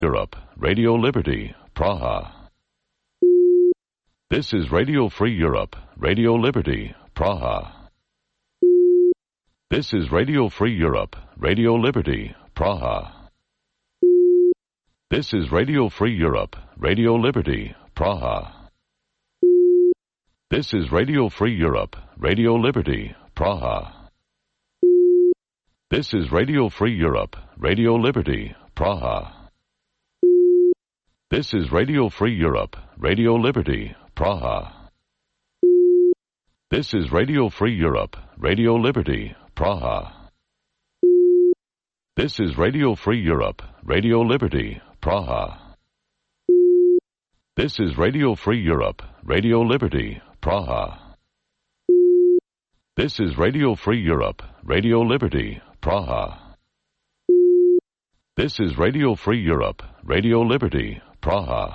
Europe, Radio Liberty, Praha. This is Radio Free Europe, Radio Liberty, Praha. This is Radio Free Europe, Radio Liberty, Praha. This is Radio Free Europe, Radio Liberty, Praha. This is Radio Free Europe, Radio Liberty, Praha. This is Radio Free Europe, Radio Liberty, Praha. This is Radio Free Europe, Radio Liberty, Praha. This is Radio Free Europe, Radio Liberty, Praha. This is Radio Free Europe, Radio Liberty, Praha. This is Radio Free Europe, Radio Liberty, Praha. This is Radio Free Europe, Radio Liberty, Praha. This is Radio Free Europe, Radio Liberty, Praha.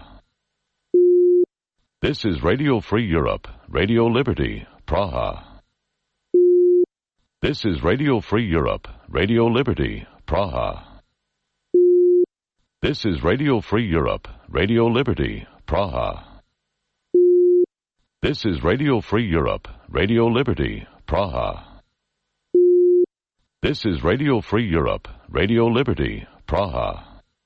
This is Radio Free Europe, Radio Liberty, Praha. This is Radio Free Europe, Radio Liberty, Praha. This is Radio Free Europe, Radio Liberty, Praha. This is Radio Free Europe, Radio Liberty, Praha. This is Radio Free Europe, Radio Liberty, Praha.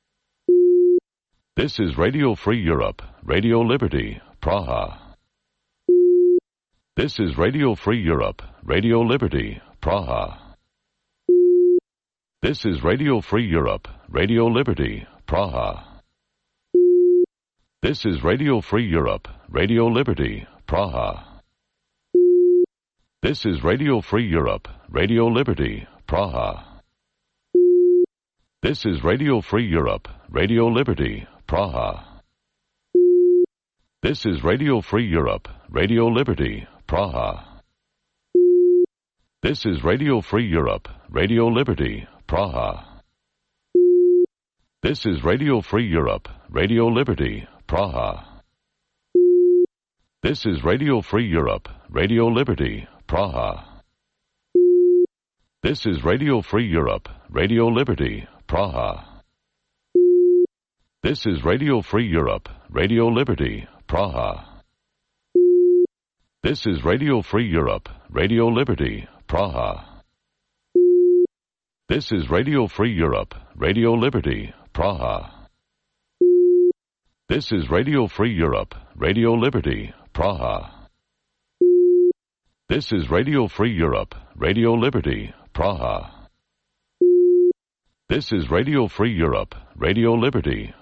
This is Radio Free Europe, Radio Liberty, Praha. This is Radio Free Europe, Radio Liberty, Praha. This is Radio Free Europe, Radio Liberty, Praha. This is Radio Free Europe, Radio Liberty, Praha. This is Radio Free Europe, Radio Liberty, Praha. This is Radio Free Europe, Radio Liberty, Praha. This is Radio Free Europe, Radio Liberty, Praha. This is Radio Free Europe, Radio Liberty, Praha. This is Radio Free Europe, Radio Liberty, Praha. This is Radio Free Europe, Radio Liberty, Praha. This is Radio Free Europe, Radio Liberty, Praha. This is Radio Free Europe, Radio Liberty, Praha. This is Radio Free Europe, Radio Liberty, Praha. This is Radio Free Europe, Radio Liberty, Praha. This is Radio Free Europe, Radio Liberty, Praha. This is Radio Free Europe, Radio Liberty, Praha. This is Radio Free Europe, Radio Liberty,